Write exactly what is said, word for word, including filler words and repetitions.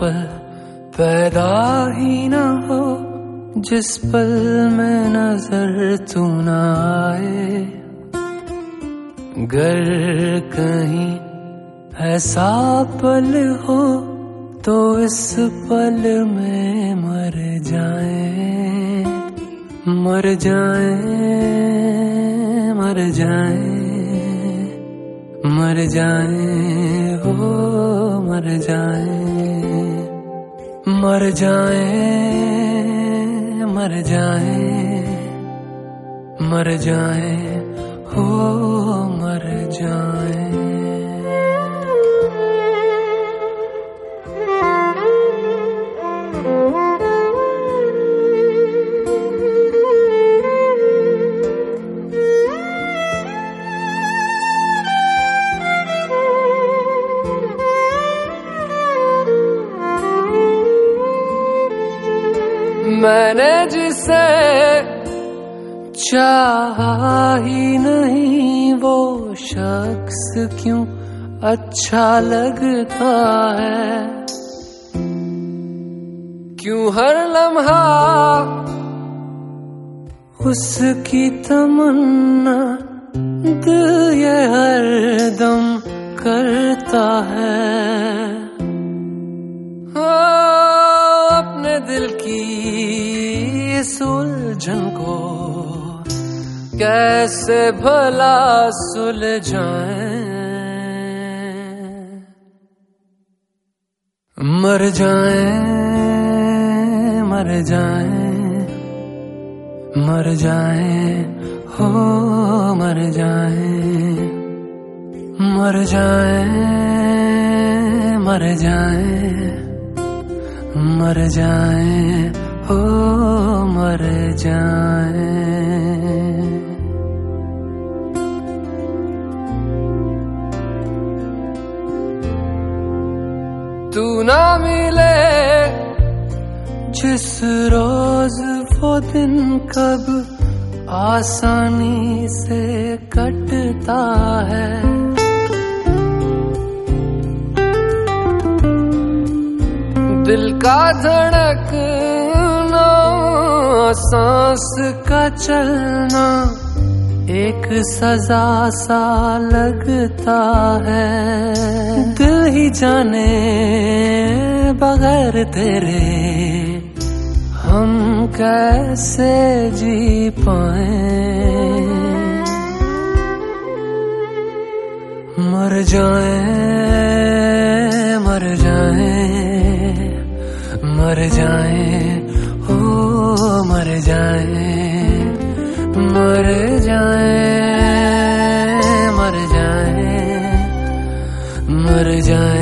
पल पैदा ही न हो जिस पल में नजर तू न आए। गर कहीं ऐसा पल हो तो इस पल में मर जाए, मर जाए, मर जाए, मर जाए, हो मर जाए, मर जाए, मर जाए, मर जाए, हो मर जाए। मैंने जिसे चाहा ही नहीं वो शख्स क्यों अच्छा लगता है। क्यों हर लम्हा उसकी तमन्ना दिल ये हर दम करता है। अपने दिल की इस उलझन को कैसे भला सुलझाएं। मर जाए, मर जाए, मर जाए, हो मर जाए, मर जाए, मर जाए, मर जाए, हो मर जाए। तू ना मिले जिस रोज वो दिन कब आसानी से कटता है। दिल का धड़कना, सांस का चलना एक सजा सा लगता है। दिल ही जाने बगैर तेरे हम कैसे जी पाए। मर जाए, मर जाए, मर जाए, हो मर जाए, मर जाए, मर जाए, मर जाए,